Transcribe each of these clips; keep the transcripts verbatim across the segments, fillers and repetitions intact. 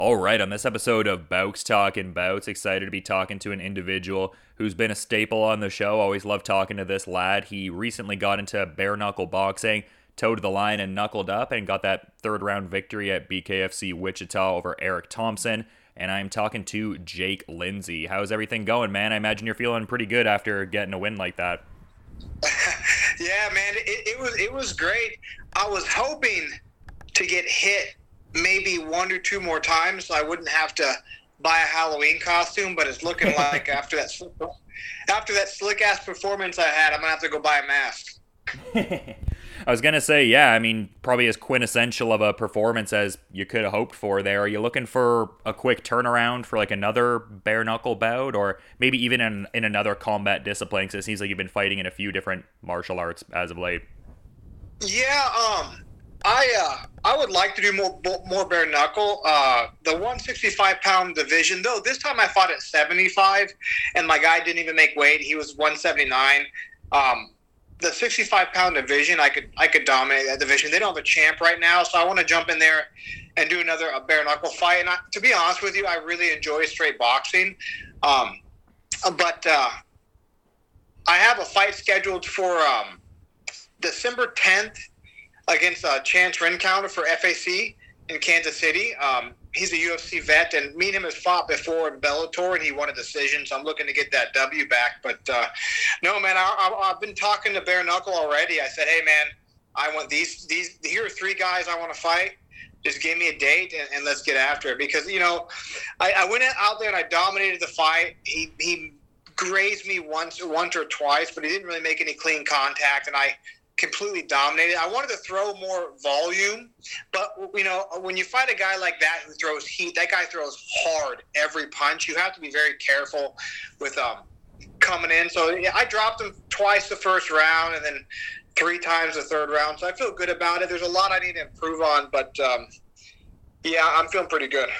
All right, on this episode of Bouts Talking Bouts, excited to be talking to an individual who's been a staple on the show. Always love talking to this lad. He recently got into bare knuckle boxing, toed the line and knuckled up, and got that third round victory at B K F C Wichita over Eric Thompson. And I'm talking to Jake Lindsay. How's everything going, man? I imagine you're feeling pretty good after getting a win like that. Yeah, man, it, it was it was great. I was hoping to get hit maybe one or two more times so I wouldn't have to buy a Halloween costume, but it's looking like after that after that slick ass performance I had, I'm gonna have to go buy a mask. I was gonna say, yeah, I mean, probably as quintessential of a performance as you could have hoped for there. Are you looking for a quick turnaround for like another bare knuckle bout, or maybe even in, in another combat discipline? Because it seems like you've been fighting in a few different martial arts as of late. Yeah, um, I uh, I would like to do more more bare knuckle. Uh, the one sixty-five pound division, though, this time I fought at seventy-five, and my guy didn't even make weight. He was one seventy-nine. Um, the sixty-five pound division, I could I could dominate that division. They don't have a champ right now, so I want to jump in there and do another a bare knuckle fight. And I, to be honest with you, I really enjoy straight boxing. Um, but uh, I have a fight scheduled for um, December tenth against uh, Chance Rencounter for F A C in Kansas City. Um, he's a U F C vet, and me and him has fought before in Bellator, and he won a decision, so I'm looking to get that W back. But uh, no, man, I, I, I've been talking to bare knuckle already. I said, hey, man, I want these, these, here are three guys I want to fight. Just give me a date, and, and let's get after it. Because, you know, I, I went out there and I dominated the fight. He, he grazed me once, once or twice, but he didn't really make any clean contact, and I completely dominated. I wanted to throw more volume, but, you know, when you fight a guy like that who throws heat, that guy throws hard every punch. You have to be very careful with um coming in. So yeah, I dropped him twice the first round and then three times the third round. So I feel good about it. There's a lot I need to improve on, but um, yeah, I'm feeling pretty good.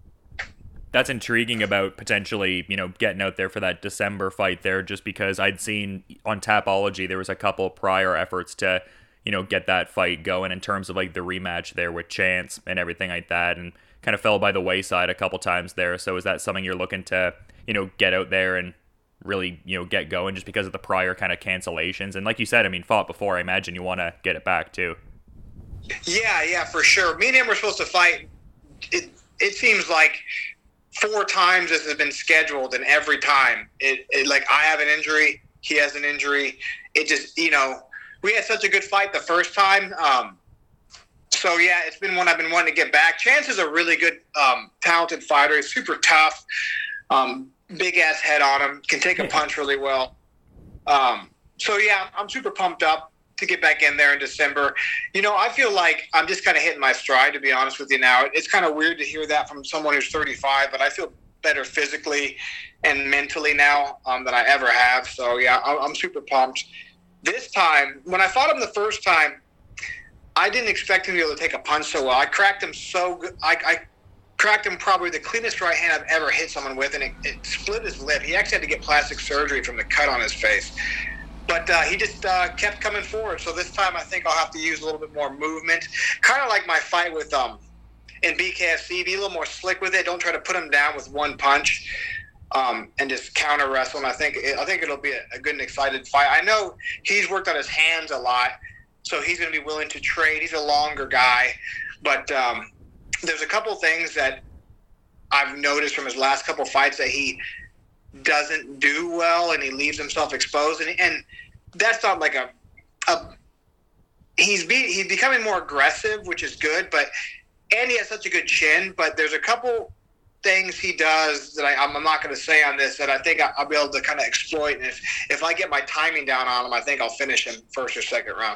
That's intriguing about potentially, you know, getting out there for that December fight there, just because I'd seen on Tapology there was a couple prior efforts to, you know, get that fight going in terms of like the rematch there with Chance and everything like that, and kind of fell by the wayside a couple times there. So is that something you're looking to, you know, get out there and really, you know, get going just because of the prior kind of cancellations? And like you said, I mean, fought before, I imagine you want to get it back too. Yeah, yeah, for sure. Me and him were supposed to fight. It, it seems like four times this has been scheduled, and every time it, it like I have an injury, he has an injury. It just, you know, we had such a good fight the first time. Um, so yeah, it's been one I've been wanting to get back. Chance is a really good, um, talented fighter. He's super tough, um, big ass head on him, can take a punch really well. Um, so yeah, I'm super pumped up to get back in there in December. You know, I feel like I'm just kind of hitting my stride, to be honest with you now. It's kind of weird to hear that from someone who's thirty-five, but I feel better physically and mentally now um, than I ever have. So, yeah, I'm, I'm super pumped. This time, when I fought him the first time, I didn't expect him to be able to take a punch so well. I cracked him so good. I, I cracked him probably the cleanest right hand I've ever hit someone with, and it, it split his lip. He actually had to get plastic surgery from the cut on his face. But uh, he just uh, kept coming forward. So this time I think I'll have to use a little bit more movement. Kind of like my fight with um in B K F C. Be a little more slick with it. Don't try to put him down with one punch um, and just counter wrestle. And I think, I think it'll be a, a good and excited fight. I know he's worked on his hands a lot, so he's going to be willing to trade. He's a longer guy. But um, there's a couple things that I've noticed from his last couple fights that he – doesn't do well, and he leaves himself exposed, and, and that's not like a, a he's be, he's becoming more aggressive, which is good, but and he has such a good chin. But there's a couple things he does that I, I'm not going to say on this that I think I'll be able to kind of exploit, and if if I get my timing down on him, I think I'll finish him first or second round.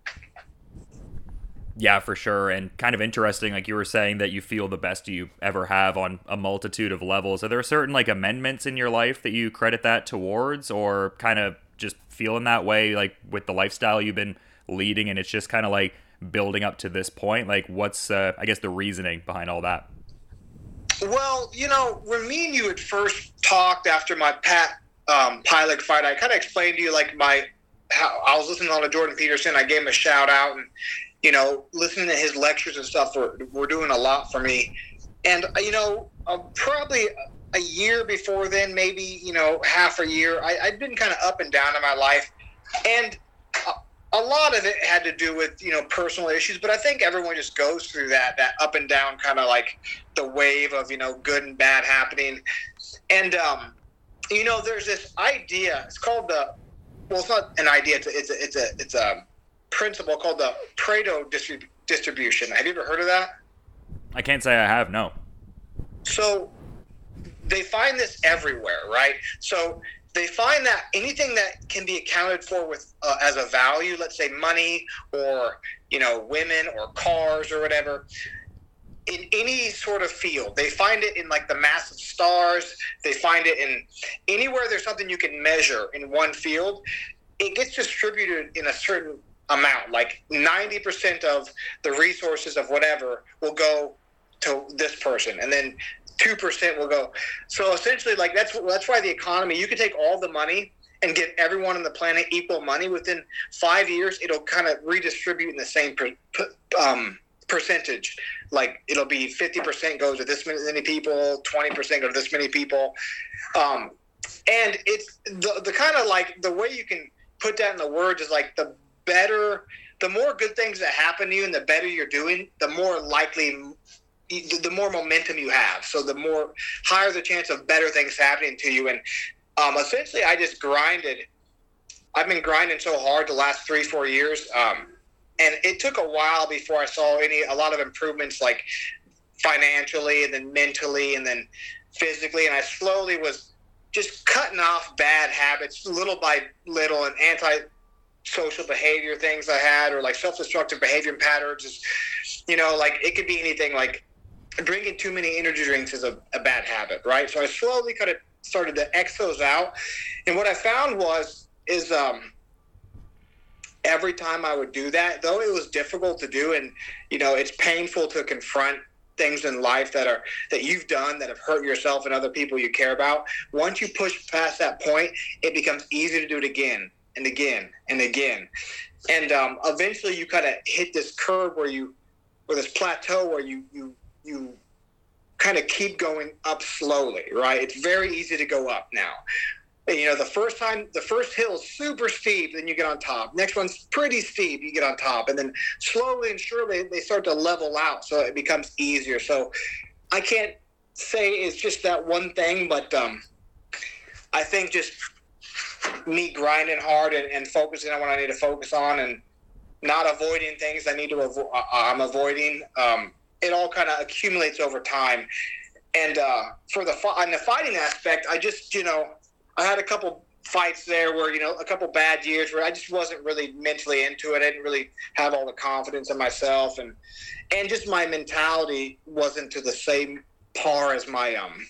Yeah, for sure. And kind of interesting, like you were saying, that you feel the best you ever have on a multitude of levels. Are there certain like amendments in your life that you credit that towards, or kind of just feeling that way, like with the lifestyle you've been leading, and it's just kind of like building up to this point? Like what's, uh, I guess, the reasoning behind all that? Well, you know, when me and you had first talked after my Pat um, Pilot fight, I kind of explained to you like my, how I was listening to Jordan Peterson. I gave him a shout out, and you know, listening to his lectures and stuff were, were doing a lot for me. And, you know, uh, probably a year before then, maybe, you know, half a year, I, I'd been kind of up and down in my life. And a, a lot of it had to do with, you know, personal issues. But I think everyone just goes through that, that up and down kind of like the wave of, you know, good and bad happening. And, um, you know, there's this idea. It's called the, well, it's not an idea. It's a, it's a, it's a, it's a principle called the Pareto distrib- distribution. Have you ever heard of that? I can't say I have, no. So they find this everywhere, right? So they find that anything that can be accounted for with uh, as a value, let's say money or, you know, women or cars or whatever, in any sort of field, they find it in like the massive stars. They find it in anywhere there's something you can measure in one field. It gets distributed in a certain amount, like ninety percent of the resources of whatever will go to this person, and then two percent will go. So essentially, like that's that's why the economy, you can take all the money and give everyone on the planet equal money. Within five years, it'll kind of redistribute in the same per, um, percentage. Like it'll be fifty percent goes to this many people, twenty percent go to this many people. Um, and it's the, the kind of like the way you can put that in the words is like the better, the more good things that happen to you and the better you're doing, the more likely, the more momentum you have. So the more higher the chance of better things happening to you. And um, essentially I just grinded. I've been grinding so hard the last three, four years. Um, and it took a while before I saw any, a lot of improvements, like financially and then mentally and then physically. And I slowly was just cutting off bad habits little by little and anti-social behavior things I had, or like self-destructive behavior patterns. Is, you know, like it could be anything. Like drinking too many energy drinks is a, a bad habit, right? So I slowly kind of started to X those out. And what I found was, is um, every time I would do that, though it was difficult to do, and, you know, it's painful to confront things in life that are, that you've done that have hurt yourself and other people you care about. Once you push past that point, it becomes easy to do it again and again and again. And um, eventually you kind of hit this curve where you, or this plateau where you, you, you kind of keep going up slowly, right? It's very easy to go up now. You know, the first time, the first hill is super steep, then you get on top. Next one's pretty steep, you get on top. And then slowly and surely they start to level out, so it becomes easier. So I can't say it's just that one thing, but um, I think just me grinding hard and, and focusing on what I need to focus on and not avoiding things I need to avoid, I'm avoiding, um, it all kind of accumulates over time. And uh, for the on the fighting aspect, I just, you know, I had a couple fights there where, you know, a couple bad years where I just wasn't really mentally into it. I didn't really have all the confidence in myself, and and just my mentality wasn't to the same par as my um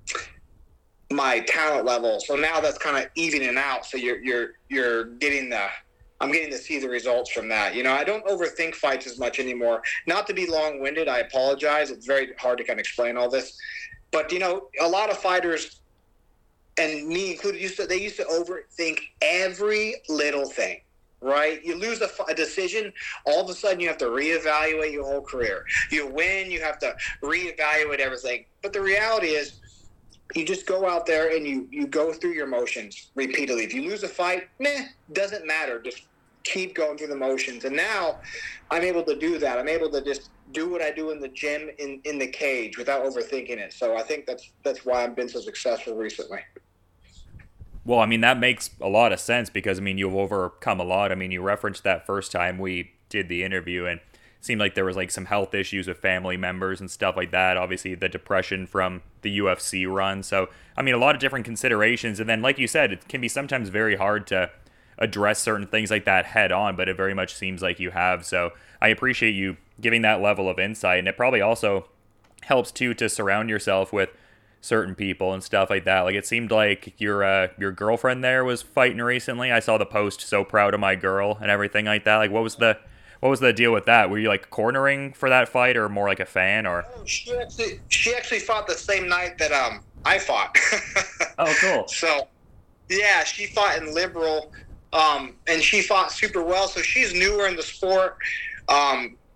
my talent level. So now that's kind of evening out. So you're you're you're getting the I'm getting to see the results from that. You know, I don't overthink fights as much anymore. Not to be long-winded, I apologize. It's very hard to kind of explain all this. But, you know, a lot of fighters, and me included, used to, they used to overthink every little thing, right? You lose a, a decision, all of a sudden you have to reevaluate your whole career. You win, you have to reevaluate everything. But the reality is, you just go out there and you, you go through your motions repeatedly. If you lose a fight, meh, doesn't matter. Just keep going through the motions. And now I'm able to do that. I'm able to just do what I do in the gym, in, in the cage, without overthinking it. So I think that's that's why I've been so successful recently. Well, I mean, that makes a lot of sense because, I mean, you've overcome a lot. I mean, you referenced that first time we did the interview, and it seemed like there was like some health issues with family members and stuff like that. Obviously, the depression from the U F C run. So, I mean, a lot of different considerations. And then, like you said, it can be sometimes very hard to address certain things like that head on, but it very much seems like you have. So I appreciate you giving that level of insight. And it probably also helps, too, to surround yourself with certain people and stuff like that. Like, it seemed like your uh, your girlfriend there was fighting recently. I saw the post, "So proud of my girl," and everything like that. Like, what was the what was the deal with that? Were you like cornering for that fight, or more like a fan? Or oh, she actually she actually fought the same night that um I fought. Oh, cool. So yeah, she fought in Liberal, um, and she fought super well. So she's newer in the sport. Um,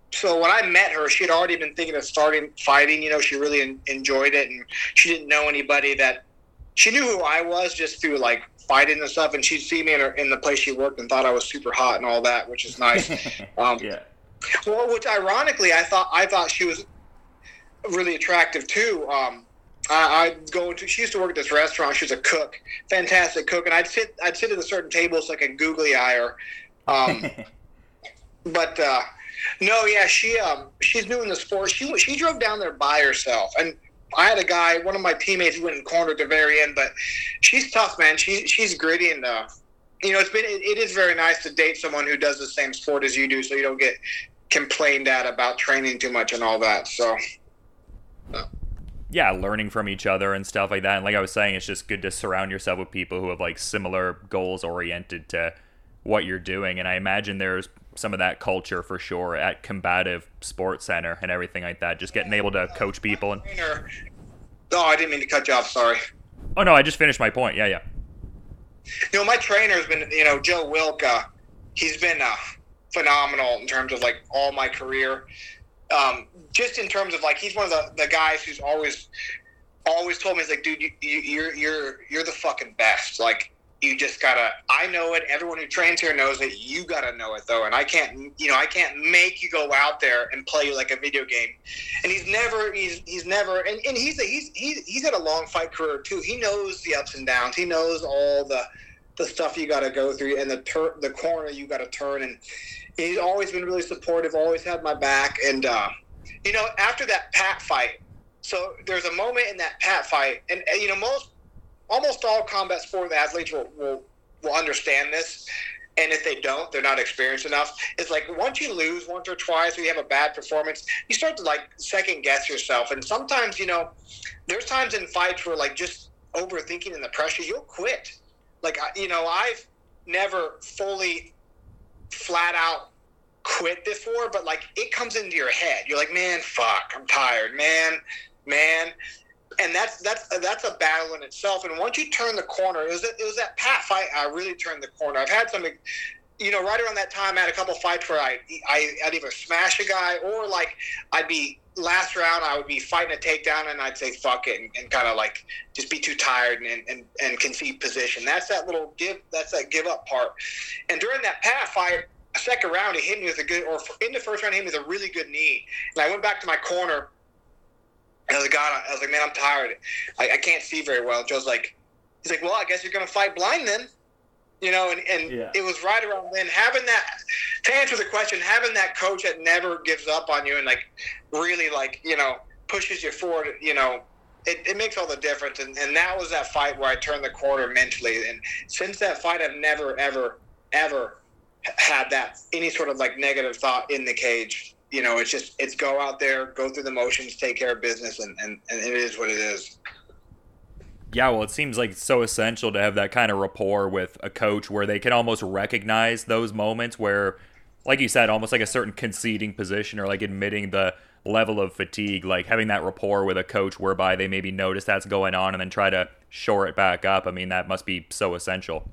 so when I met her, she had already been thinking of starting fighting. You know, she really en- enjoyed it, and she didn't know anybody that she knew who I was just through like fighting and stuff. And she'd see me in, her, in the place she worked and thought I was super hot and all that, which is nice. Um, yeah. Well, which ironically, I thought I thought she was really attractive too. Um, I, I'd go into. She used to work at this restaurant. She was a cook, fantastic cook, and I'd sit. I'd sit at a certain table so I could googly eye her. Um, but uh, no, yeah, she um, she's new in the sport. She she drove down there by herself, and I had a guy, one of my teammates, who went and cornered at the very end. But she's tough, man. She she's gritty, and uh, you know, it's been it, it is very nice to date someone who does the same sport as you do, so you don't get complained at about training too much and all that. So. Uh. Yeah, learning from each other and stuff like that. And like I was saying, it's just good to surround yourself with people who have like similar goals oriented to what you're doing. And I imagine there's some of that culture for sure at Combative Sports Center and everything like that. Just getting able to coach people. And oh, I didn't mean to cut you off. Sorry. Oh no, I just finished my point. Yeah, yeah. You know, my trainer's been, you know, Joe Wilk. Uh, he's been uh, phenomenal in terms of like all my career. Um, just in terms of like, he's one of the, the guys who's always, always told me, he's like, dude, you, you, you're, you're, you're the fucking best. Like, you just gotta, I know it. Everyone who trains here knows it. You gotta know it though. And I can't, you know, I can't make you go out there and play like a video game. And he's never, he's, he's never, and, and he's, a, he's, he's, he's had a long fight career too. He knows the ups and downs. He knows all the, the stuff you gotta go through and the tur- the corner you gotta turn. And he's always been really supportive, always had my back. And, uh, you know, after that Pat fight, so there's a moment in that Pat fight, and, and you know, most, almost all combat sport athletes will, will, will understand this. And if they don't, they're not experienced enough. It's like once you lose once or twice or you have a bad performance, you start to like second guess yourself. And sometimes, you know, there's times in fights where like just overthinking and the pressure, you'll quit. Like, you know, I've never fully flat out quit before, but like it comes into your head. You're like, man, fuck, I'm tired, man, man. And that's that's that's a battle in itself. And once you turn the corner, it was it was that Pat fight. I really turned the corner. I've had some, you know, right around that time, I had a couple fights where I, I I'd either smash a guy or like I'd be last round, I would be fighting a takedown and I'd say fuck it and, and kind of like just be too tired and, and and concede position. That's that little give. That's that give up part. And during that Pat fight, second round, he hit me with a good, or in the first round, he hit me with a really good knee. And I went back to my corner. And I was like, God, I was like, man, I'm tired. I, I can't see very well. Joe's like, he's like, well, I guess you're going to fight blind then. You know, and, and yeah. It was right around then. Having that, to answer the question, having that coach that never gives up on you and, like, really, like, you know, pushes you forward, you know, it, it makes all the difference. And, and that was that fight where I turned the corner mentally. And since that fight, I've never, ever, ever had that, any sort of, like, negative thought in the cage. You know, it's just, it's go out there, go through the motions, take care of business, and, and, and it is what it is. Yeah, well, it seems like it's so essential to have that kind of rapport with a coach where they can almost recognize those moments where, like you said, almost like a certain conceding position or like admitting the level of fatigue, like having that rapport with a coach whereby they maybe notice that's going on and then try to shore it back up. I mean, that must be so essential.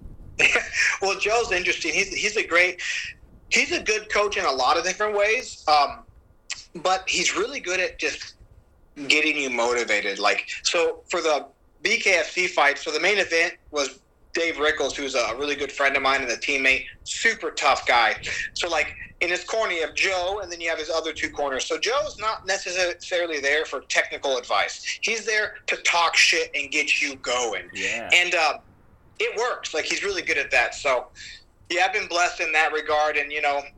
Well, Joe's interesting. He's, he's a great... He's a good coach in a lot of different ways, um, but he's really good at just getting you motivated. Like, so for the B K F C fight, so the main event was Dave Rickles, who's a really good friend of mine and a teammate, super tough guy. So, like, in his corner, you have Joe, and then you have his other two corners. So Joe's not necessarily there for technical advice. He's there to talk shit and get you going. Yeah. And uh, it works. Like, he's really good at that. So, yeah, I've been blessed in that regard. And, you know,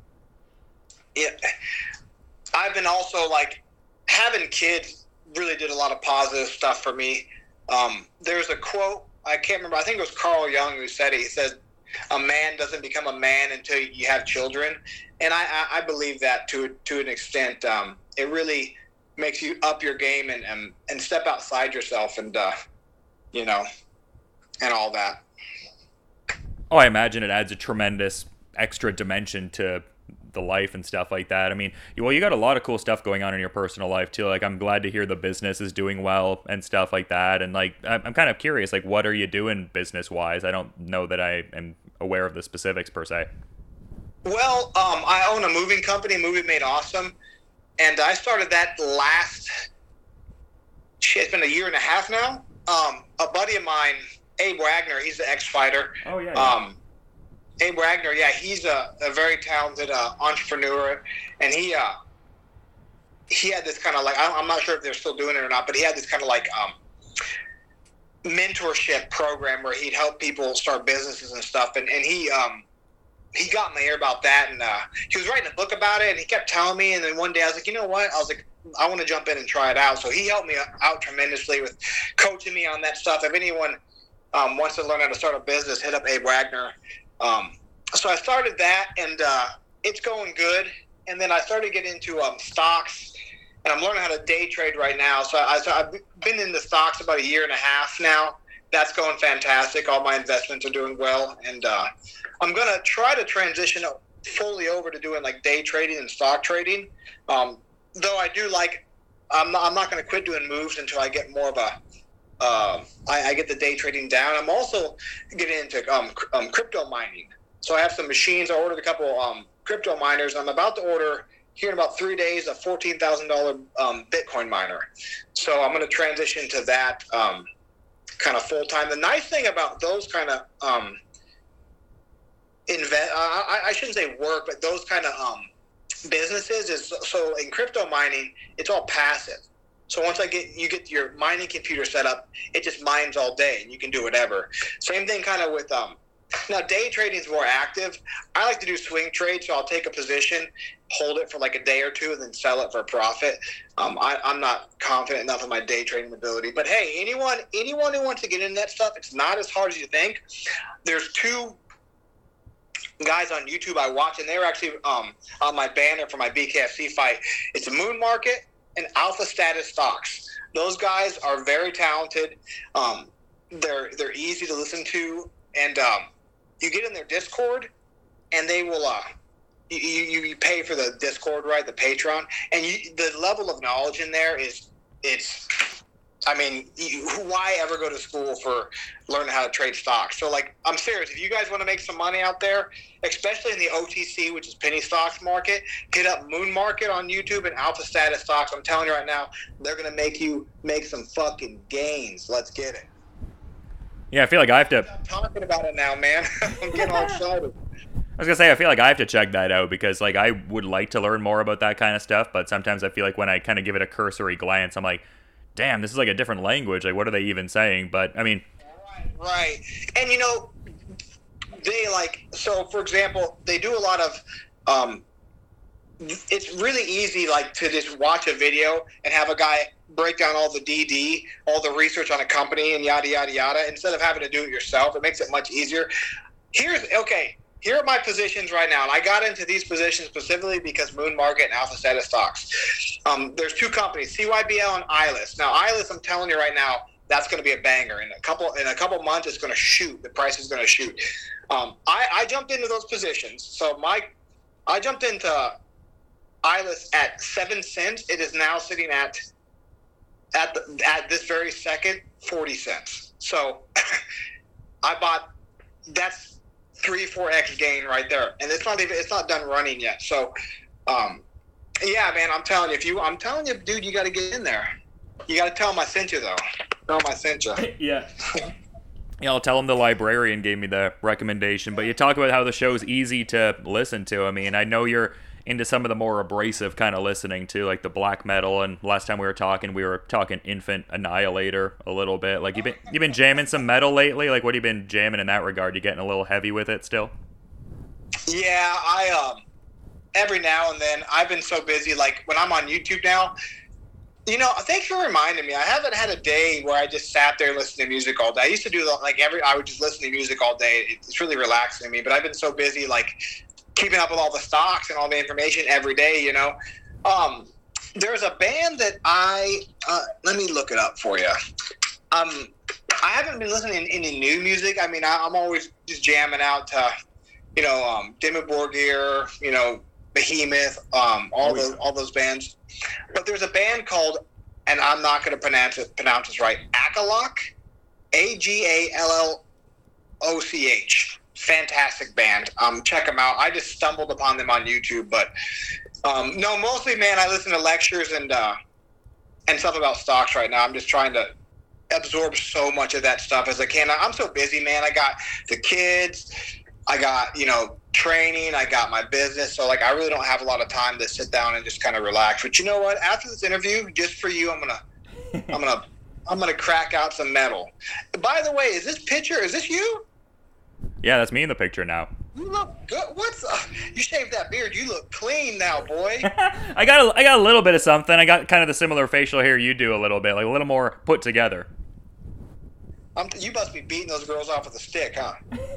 it, I've been also, like, having kids really did a lot of positive stuff for me. Um, there's a quote, I can't remember, I think it was Carl Jung who said it. He said, a man doesn't become a man until you have children. And I, I, I believe that to to an extent. Um, it really makes you up your game and, and, and step outside yourself and, uh, you know, and all that. Oh, I imagine it adds a tremendous extra dimension to the life and stuff like that. I mean, well, you got a lot of cool stuff going on in your personal life too. Like, I'm glad to hear the business is doing well and stuff like that. And like, I'm kind of curious, like, what are you doing business wise? I don't know that I am aware of the specifics per se. Well, um, I own a moving company, Movie Made Awesome, and I started that last. Shit, it's been a year and a half now. Um, a buddy of mine, Abe Wagner, he's the ex-fighter. Oh yeah. yeah. Um, Abe Wagner, yeah, he's a, a very talented uh, entrepreneur, and he uh, he had this kind of like, I'm not sure if they're still doing it or not, but he had this kind of like um, mentorship program where he'd help people start businesses and stuff, and, and he um, he got in the air about that, and uh, he was writing a book about it, and he kept telling me, and then one day I was like, you know what, I was like, I want to jump in and try it out. So he helped me out tremendously with coaching me on that stuff. If anyone um, wants to learn how to start a business, hit up Abe Wagner. Um, so I started that, and uh, it's going good. And then I started getting into um, stocks, and I'm learning how to day trade right now. So, I, so I've been in the stocks about a year and a half now. That's going fantastic. All my investments are doing well. And uh, I'm going to try to transition fully over to doing like day trading and stock trading. Um, though I do like, I'm not, I'm not going to quit doing moves until I get more of a, uh, I, I get the day trading down. I'm also getting into um, um, crypto mining. So I have some machines. I ordered a couple um, crypto miners. I'm about to order here in about three days a fourteen thousand dollars um, Bitcoin miner. So I'm going to transition to that um, kind of full time. The nice thing about those kind of um, invest, uh, I, I shouldn't say work, but those kind of um, businesses is, so in crypto mining, it's all passive. So once I get you get your mining computer set up, it just mines all day, and you can do whatever. Same thing kind of with um. Now, day trading is more active. I like to do swing trades, so I'll take a position, hold it for like a day or two, and then sell it for a profit. Um, I, I'm not confident enough in my day trading ability. But hey, anyone anyone who wants to get into that stuff, it's not as hard as you think. There's two guys on YouTube I watch, and they were actually um, on my banner for my B K F C fight. It's Moon Market and Alpha Status Stocks. Those guys are very talented. Um, they're they're easy to listen to, and um, you get in their Discord, and they will uh, you, you you pay for the Discord, right? The Patreon, and you, the level of knowledge in there is it's. I mean, you, why ever go to school for learning how to trade stocks? So, like, I'm serious. If you guys want to make some money out there, especially in the O T C, which is penny stocks market, hit up Moon Market on YouTube and Alpha Status Stocks. I'm telling you right now, they're going to make you make some fucking gains. Let's get it. Yeah, I feel like I have to... I'm talking about it now, man. I'm getting all excited. I was going to say, I feel like I have to check that out because, like, I would like to learn more about that kind of stuff, but sometimes I feel like when I kind of give it a cursory glance, I'm like, damn, this is like a different language. Like, what are they even saying? But, I mean... Right, right. And, you know, they, like... So, for example, they do a lot of... Um, it's really easy, like, to just watch a video and have a guy break down all the D D, all the research on a company and yada, yada, yada, instead of having to do it yourself. It makes it much easier. Here's, okay, here are my positions right now. And I got into these positions specifically because Moon Market and Alpha Status Stocks. Um, there's two companies, C Y B L and I L I S. Now, I L I S, I'm telling you right now, that's going to be a banger. In a couple in a couple months, it's going to shoot. The price is going to shoot. Um, I, I jumped into those positions. So my, I jumped into I L I S at seven cents. It is now sitting at at the, at this very second forty cents. So I bought. That's three four x gain right there, and it's not even it's not done running yet. So, um, yeah, man, I'm telling you, if you, I'm telling you, dude, you got to get in there. You got to tell them I sent you though. Tell them I sent you. Yeah. Yeah, I'll tell them the librarian gave me the recommendation. But you talk about how the show's easy to listen to. I mean, I know you're into some of the more abrasive kind of listening too, like the black metal. And last time we were talking, we were talking Infant Annihilator a little bit. Like, you been you been jamming some metal lately? Like, what have you been jamming in that regard? You getting a little heavy with it still? Yeah, I um every now and then. I've been so busy. Like, when I'm on YouTube now, you know, thanks for reminding me. I haven't had a day where I just sat there and listened to music all day. I used to do like every, I would just listen to music all day. It's really relaxing to me. But I've been so busy, like, keeping up with all the stocks and all the information every day, you know. Um, there's a band that I, uh, let me look it up for you. Um, I haven't been listening to any new music. I mean, I, I'm always just jamming out to, you know, um, Dimmu Borgir, you know, Behemoth, um, all oh, those yeah. all those bands. But there's a band called, and I'm not going to pronounce it pronounce this right, Agalloch, A G A L L O C H. fantastic band. Um, check them out. I just stumbled upon them on YouTube, but um, no, mostly, man, I listen to lectures and uh, and stuff about stocks right now. I'm just trying to absorb so much of that stuff as I can. I'm so busy, man. I got the kids, I got, you know, training, I got my business. So like, I really don't have a lot of time to sit down and just kind of relax. But you know what? After this interview, just for you, I'm going to, I'm going to, I'm going to crack out some metal. By the way, is this picture, is this you? Yeah, that's me in the picture now. You look good. What's uh, you shaved that beard? You look clean now, boy. I got a, I got a little bit of something. I got kind of the similar facial hair you do a little bit, like a little more put together. Um, you must be beating those girls off with a stick, huh?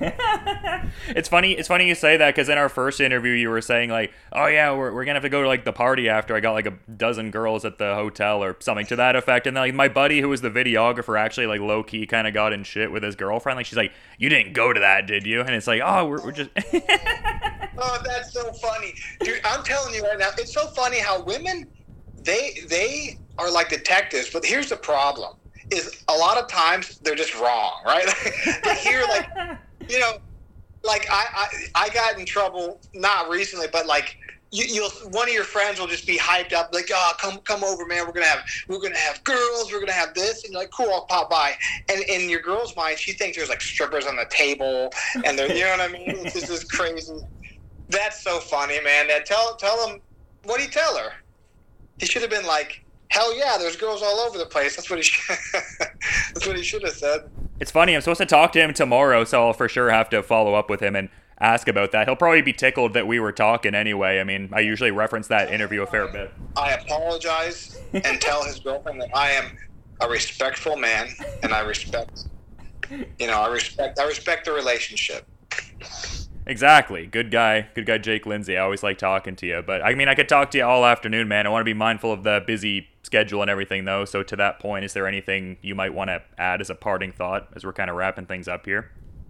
It's funny. It's funny you say that because in our first interview, you were saying like, "Oh yeah, we're we're gonna have to go to like the party after." I got like a dozen girls at the hotel or something to that effect. And then like my buddy who was the videographer actually like low key kind of got in shit with his girlfriend. Like she's like, "You didn't go to that, did you?" And it's like, "Oh, we're we're just." Oh, that's so funny, dude. I'm telling you right now, it's so funny how women they they are like detectives. But here's the problem. Is a lot of times they're just wrong, right? They hear like, you know, like I, I I got in trouble not recently, but like you, you'll one of your friends will just be hyped up, like, oh, come come over, man. We're gonna have we're gonna have girls, we're gonna have this, and you're like, cool, I'll pop by. And in your girl's mind, she thinks there's like strippers on the table, and they're, you know what I mean? It's just this crazy. That's so funny, man. That tell tell him, what do you tell her? He should have been like, hell yeah, there's girls all over the place. That's what he should, that's what he should have said. It's funny, I'm supposed to talk to him tomorrow, so I'll for sure have to follow up with him and ask about that. He'll probably be tickled that we were talking anyway. I mean, I usually reference that interview a fair bit. I apologize and tell his girlfriend that I am a respectful man and I respect, you know, I respect, I respect the relationship. Exactly. Good guy. Good guy, Jake Lindsay. I always like talking to you. But, I mean, I could talk to you all afternoon, man. I want to be mindful of the busy schedule and everything, though. So, to that point, is there anything you might want to add as a parting thought as we're kind of wrapping things up here?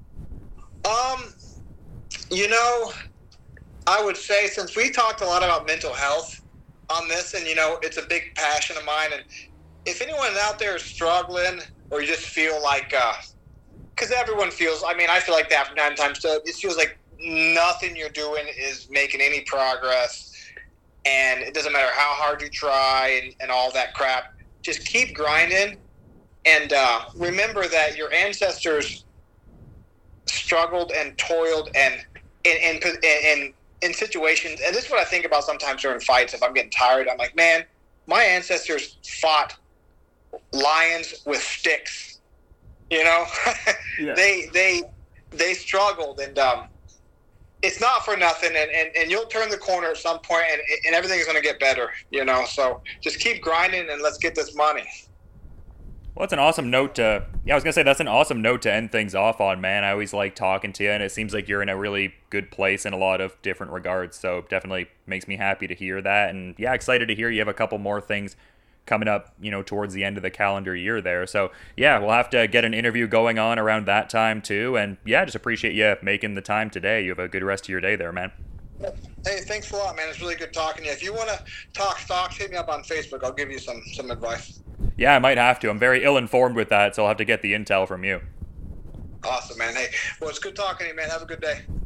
Um, you know, I would say since we talked a lot about mental health on this, and, you know, it's a big passion of mine. And if anyone out there is struggling or you just feel like, uh, because everyone feels, I mean, I feel like that from time to time. So it feels like nothing you're doing is making any progress, and it doesn't matter how hard you try and, and all that crap. Just keep grinding, and uh, remember that your ancestors struggled and toiled and in in, in in situations. And this is what I think about sometimes during fights. If I'm getting tired, I'm like, man, my ancestors fought lions with sticks. You know, yeah. they they they struggled, and um, it's not for nothing. And, and, and you'll turn the corner at some point, and, and everything's going to get better. You know, so just keep grinding and let's get this money. Well, that's an awesome note to. Yeah, I was gonna say that's an awesome note to end things off on, man. I always like talking to you, and it seems like you're in a really good place in a lot of different regards. So definitely makes me happy to hear that, and yeah, excited to hear you have a couple more things coming up, you know, towards the end of the calendar year there. So yeah, we'll have to get an interview going on around that time too. And yeah, just appreciate you making the time today. You have a good rest of your day there, man. Hey, thanks a lot, man. It's really good talking to you. If you want to talk stocks, hit me up on Facebook. I'll give you some some advice. Yeah, I might have to. I'm very ill-informed with that, so I'll have to get the intel from you. Awesome, man. Hey, well, it's good talking to you, man. Have a good day.